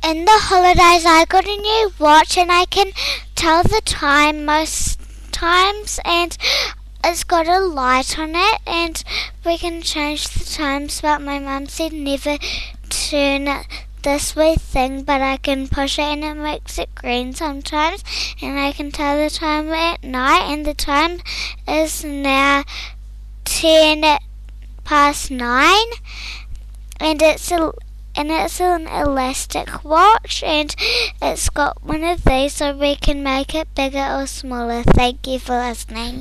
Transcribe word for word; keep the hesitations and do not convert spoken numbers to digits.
In the holidays I got a new watch and I can tell the time most times, and it's got a light on it and we can change the times, but my mum said never turn this way thing, but I can push it and it makes it green sometimes, and I can tell the time at night, and the time is now ten past nine, and it's a and it's an elastic watch, and it's got one of these so we can make it bigger or smaller. Thank you for listening.